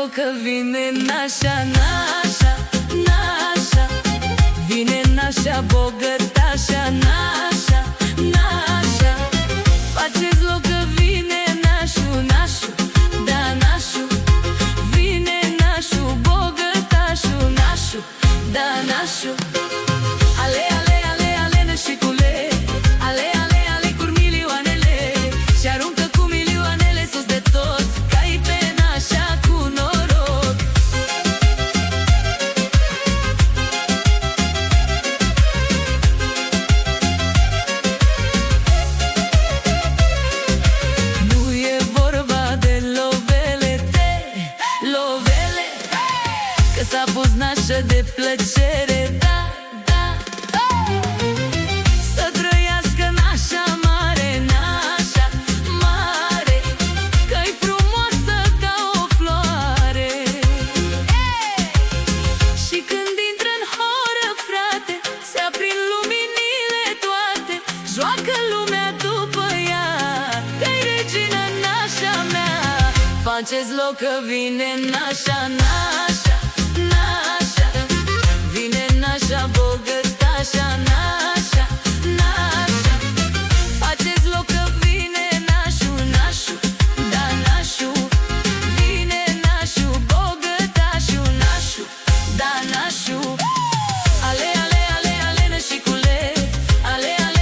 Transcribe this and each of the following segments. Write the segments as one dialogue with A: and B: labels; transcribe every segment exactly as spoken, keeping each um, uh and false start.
A: loc că vine nașa, nașa, nașa. Vine nașa, bogătașa, nașa, nașa. Faceți loc că vine nașu, nașu, da, nașu. Vine nașu, bogătașu, nașu, da, nașu. Ale, ale, ale, ale, nășicule, ale, ale, ale, cur milioanele și aruncă cu milioanele sus de tot, cai pe nașa cu noroc. Nu e vorba de lovele, de lovele, că s-a pus nașă de plăcere, da. Joacă lumea după ea, că-i regina nașa mea. Faceți loc că vine nașa, nașa, nașa. Vine nașa, bogătașa, nașa, nașa. Faceți loc că vine nașu, nașu, da, nașu. Vine nașu, bogătașu, nașu, da, nașu. Ale, ale, ale, ale, nășicule, ale, ale,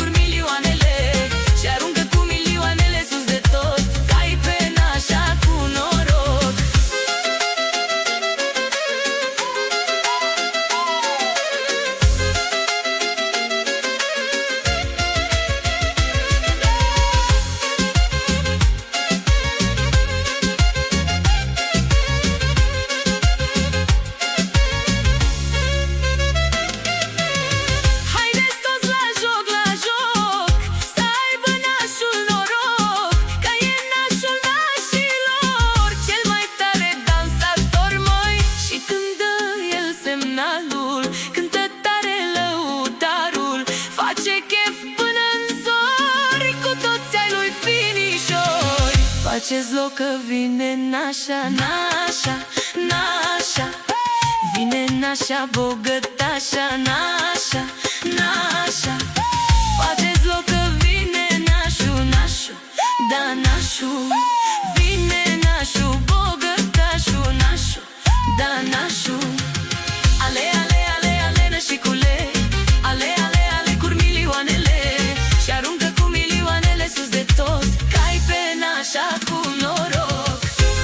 A: cântă tare lăutarul, face chef până în zori, cu toți ai lui finișori. Faceți loc că vine nașa, nașa, nașa. Vine nașa, bogătașa, nașa, nașa. Faceți loc că vine nașu, nașu, da, nașu. Vine nașu, bogătașu, nașu, da, nașu. Ale, ale, ale, ale, nășicule, ale, ale, ale, cur milioanele și aruncă cu milioanele sus de tot, cai pe nașa cu noroc.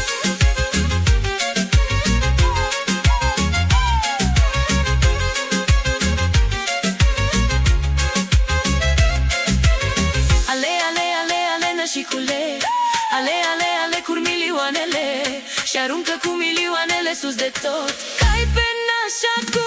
A: Ale, ale, ale, ale, nășicule, ale, ale, ale, cur milioanele și aruncă cu milioanele sus de tot, cai pe nașa cu